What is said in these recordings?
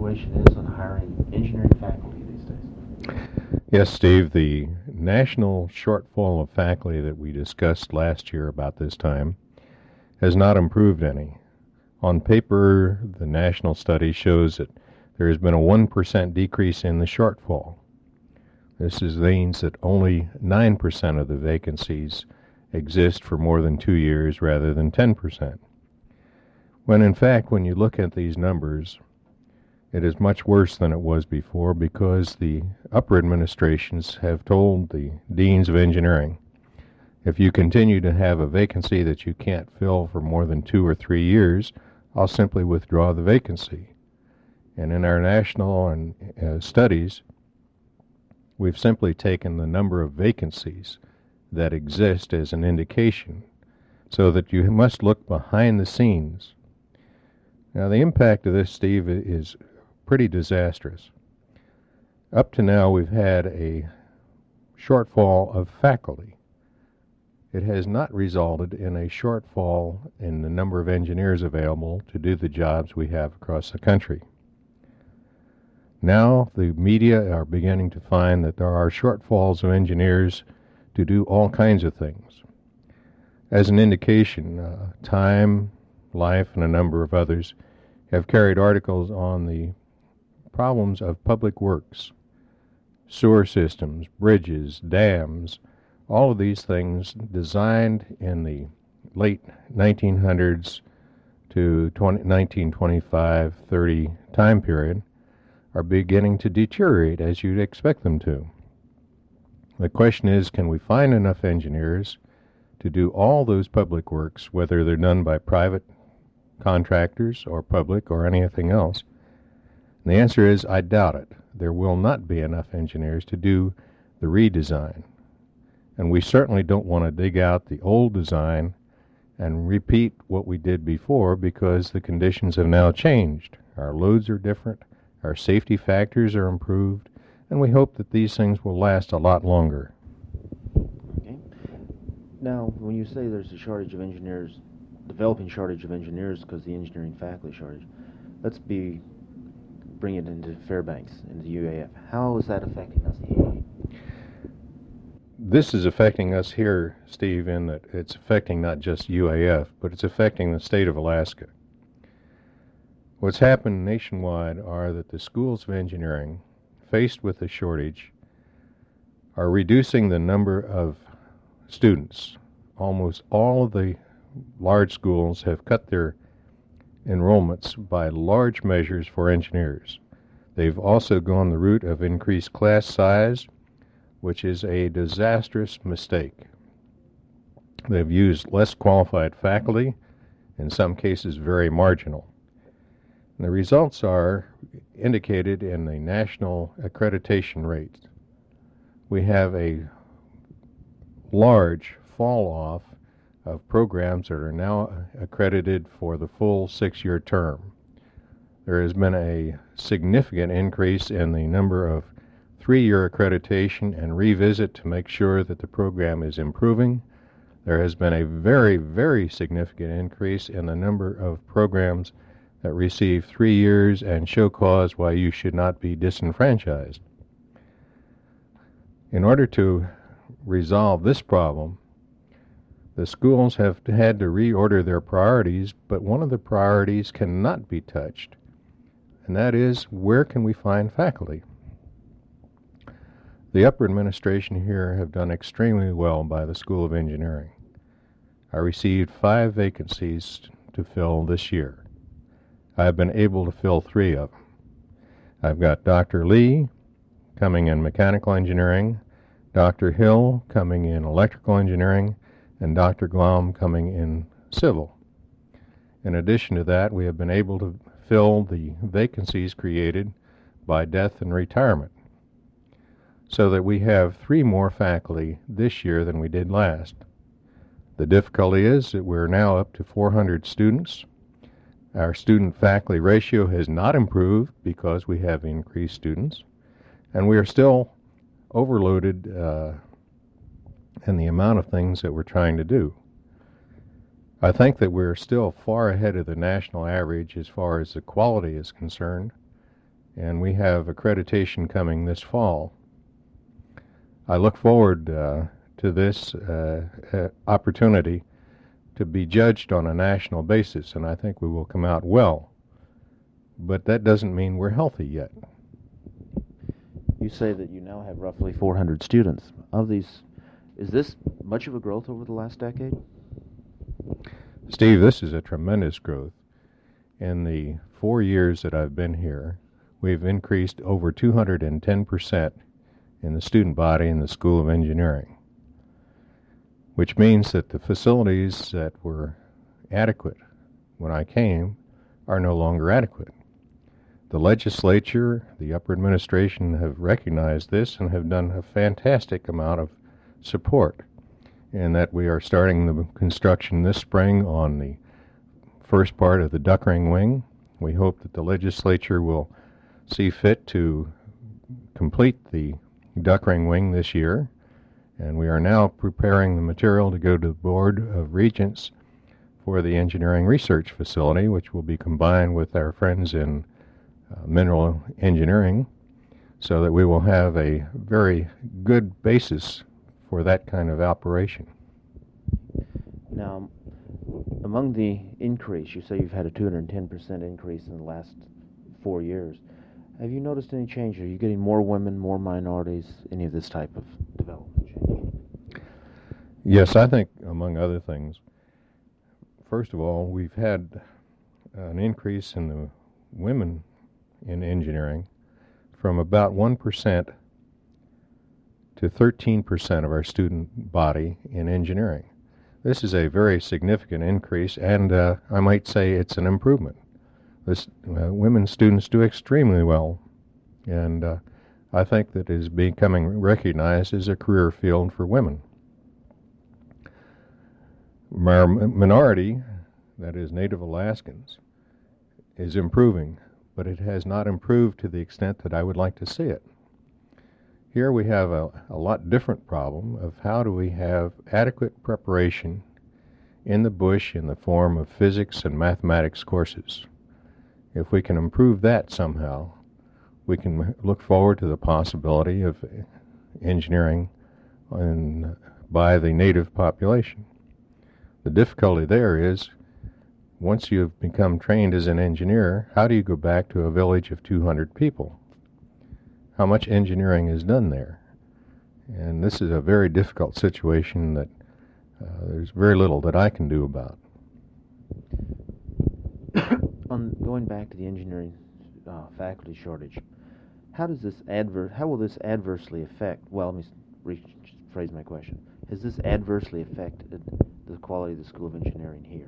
situation is on hiring engineering faculty these days? Yes, Steve, the national shortfall of faculty that we discussed last year about this time has not improved any. On paper, the national study shows that there has been a 1% decrease in the shortfall. This means that only 9% of the vacancies exist for more than 2 years rather than 10%. When in fact, when you look at these numbers, it is much worse than it was before because the upper administrations have told the deans of engineering, if you continue to have a vacancy that you can't fill for more than 2 or 3 years, I'll simply withdraw the vacancy. And in our national studies, we've simply taken the number of vacancies that exist as an indication, so that you must look behind the scenes. Now, the impact of this, Steve, is pretty disastrous. Up to now, we've had a shortfall of faculty. It has not resulted in a shortfall in the number of engineers available to do the jobs we have across the country. Now the media are beginning to find that there are shortfalls of engineers to do all kinds of things. As an indication, Time, Life, and a number of others have carried articles on the problems of public works, sewer systems, bridges, dams, all of these things designed in the late 1900s to 1925-30 time period are beginning to deteriorate as you'd expect them to. The question is, can we find enough engineers to do all those public works, whether they're done by private contractors or public or anything else? And the answer is, I doubt it. There will not be enough engineers to do the redesign. And we certainly don't want to dig out the old design and repeat what we did before, because the conditions have now changed. Our loads are different, our safety factors are improved, and we hope that these things will last a lot longer. Okay. Now, when you say there's a shortage of engineers, developing shortage of engineers because of the engineering faculty shortage, let's bring it into Fairbanks, into UAF. How is that affecting us here? This is affecting us here, Steve, in that it's affecting not just UAF, but it's affecting the state of Alaska. What's happened nationwide are that the schools of engineering, faced with a shortage, are reducing the number of students. Almost all of the large schools have cut their enrollments by large measures for engineers. They've also gone the route of increased class size, which is a disastrous mistake. They've used less qualified faculty, in some cases very marginal. And the results are indicated in the national accreditation rates. We have a large fall off of programs that are now accredited for the full 6-year term. There has been a significant increase in the number of 3-year accreditation and revisit to make sure that the program is improving. There has been a very, very significant increase in the number of programs that receive 3 years and show cause why you should not be disenfranchised. In order to resolve this problem, the schools have had to reorder their priorities, but one of the priorities cannot be touched, and that is, where can we find faculty? The upper administration here have done extremely well by the School of Engineering. I received 5 vacancies to fill this year. I've been able to fill 3 of them. I've got Dr. Lee coming in mechanical engineering, Dr. Hill coming in electrical engineering, and Dr. Glom coming in civil. In addition to that, we have been able to fill the vacancies created by death and retirement, so that we have 3 more faculty this year than we did last. The difficulty is that we're now up to 400 students. Our student-faculty ratio has not improved because we have increased students, and we are still overloaded in the amount of things that we're trying to do. I think that we're still far ahead of the national average as far as the quality is concerned, and we have accreditation coming this fall. I look forward to this opportunity to be judged on a national basis, and I think we will come out well. But that doesn't mean we're healthy yet. You say that you now have roughly 400 students. Of these, is this much of a growth over the last decade? Steve, this is a tremendous growth. In the 4 years that I've been here, we've increased over 210% in the student body in the School of Engineering, which means that the facilities that were adequate when I came are no longer adequate. The legislature, the upper administration have recognized this and have done a fantastic amount of support in that we are starting the construction this spring on the first part of the duck ring wing. We hope that the legislature will see fit to complete the duck ring wing this year, and we are now preparing the material to go to the Board of Regents for the engineering research facility, which will be combined with our friends in mineral engineering, so that we will have a very good basis for that kind of operation. Now, among the increase, you say you've had a 210% increase in the last 4 years. Have you noticed any change? Are you getting more women, more minorities, any of this type of development change? Yes, I think, among other things, first of all, we've had an increase in the women in engineering from about 1% to 13% of our student body in engineering. This is a very significant increase, and I might say it's an improvement. Women students do extremely well, and I think that it is becoming recognized as a career field for women. Our minority, that is Native Alaskans, is improving, but it has not improved to the extent that I would like to see it. Here we have a lot different problem of how do we have adequate preparation in the bush in the form of physics and mathematics courses. If we can improve that somehow, we can look forward to the possibility of engineering by the native population. The difficulty there is, once you've become trained as an engineer, how do you go back to a village of 200 people? How much engineering is done there? And this is a very difficult situation that there's very little that I can do about. On going back to the engineering faculty shortage, how will this adversely affect? Well, let me rephrase my question. Has this adversely affected the quality of the School of Engineering here?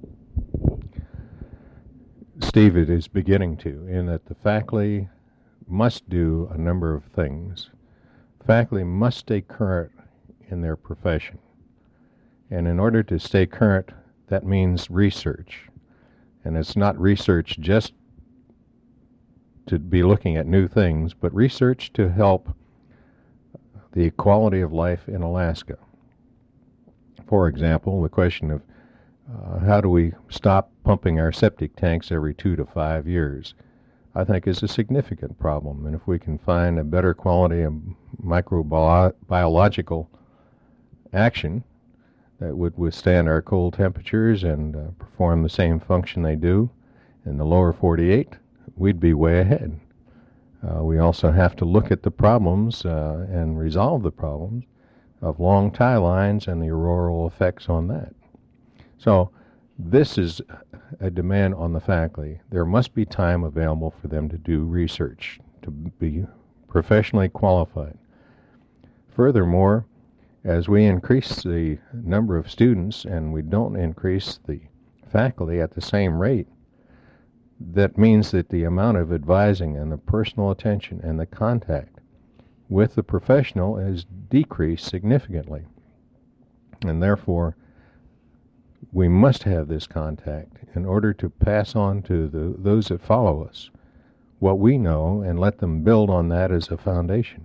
Steve, it is beginning to, in that the faculty must do a number of things. Faculty must stay current in their profession. And in order to stay current, that means research. And it's not research just to be looking at new things, but research to help the quality of life in Alaska. For example, the question of how do we stop pumping our septic tanks every 2 to 5 years, I think is a significant problem. And if we can find a better quality of microbiological action that would withstand our cold temperatures and perform the same function they do in the lower 48, we'd be way ahead. We also have to look at the problems and resolve the problems of long tie lines and the auroral effects on that. So this is a demand on the faculty. There must be time available for them to do research, to be professionally qualified. Furthermore, as we increase the number of students and we don't increase the faculty at the same rate, that means that the amount of advising and the personal attention and the contact with the professional has decreased significantly. And therefore, we must have this contact in order to pass on to those that follow us what we know and let them build on that as a foundation.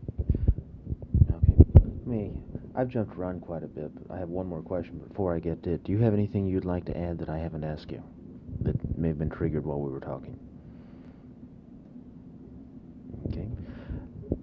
Okay. I've jumped around quite a bit, but I have one more question before I get to it. Do you have anything you'd like to add that I haven't asked you that may have been triggered while we were talking?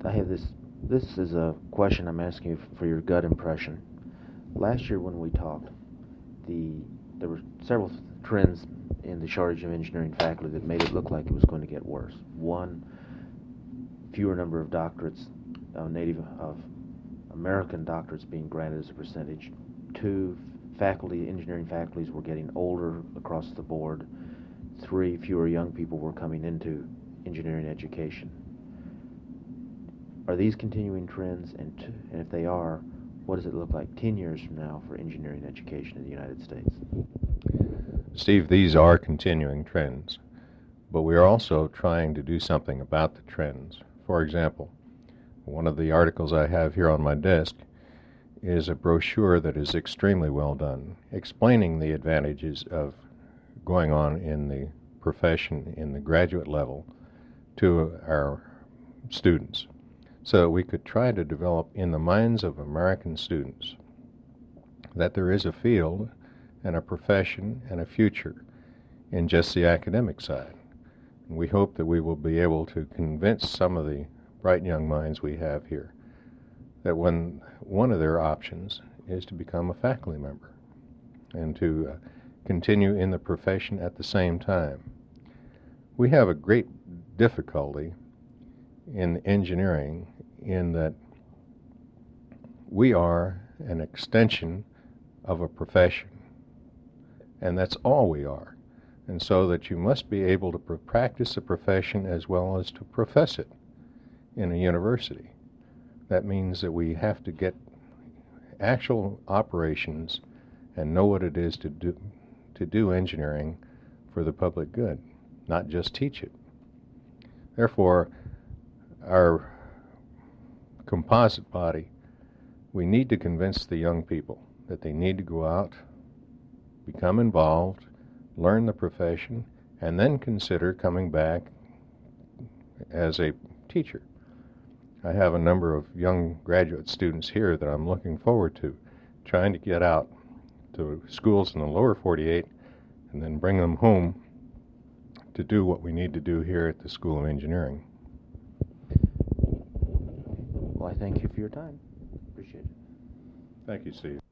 I have this. This is a question I'm asking you for your gut impression. Last year when we talked, there were several trends in the shortage of engineering faculty that made it look like it was going to get worse. One, fewer number of doctorates, Native American doctorates being granted as a percentage. Two, engineering faculties were getting older across the board. Three, fewer young people were coming into engineering education. Are these continuing trends, and if they are, what does it look like 10 years from now for engineering education in the United States? Steve, these are continuing trends, but we are also trying to do something about the trends. For example, one of the articles I have here on my desk is a brochure that is extremely well done, explaining the advantages of going on in the profession in the graduate level to our students. So we could try to develop in the minds of American students that there is a field and a profession and a future in just the academic side. And we hope that we will be able to convince some of the bright young minds we have here that when one of their options is to become a faculty member and to continue in the profession at the same time. We have a great difficulty in engineering in that we are an extension of a profession, and that's all we are. And so that you must be able to practice a profession as well as to profess it in a university. That means that we have to get actual operations and know what it is to do engineering for the public good, not just teach it. Therefore, our composite body, we need to convince the young people that they need to go out, become involved, learn the profession, and then consider coming back as a teacher. I have a number of young graduate students here that I'm looking forward to, trying to get out to schools in the lower 48 and then bring them home to do what we need to do here at the School of Engineering. Well, I thank you for your time. Appreciate it. Thank you, Steve.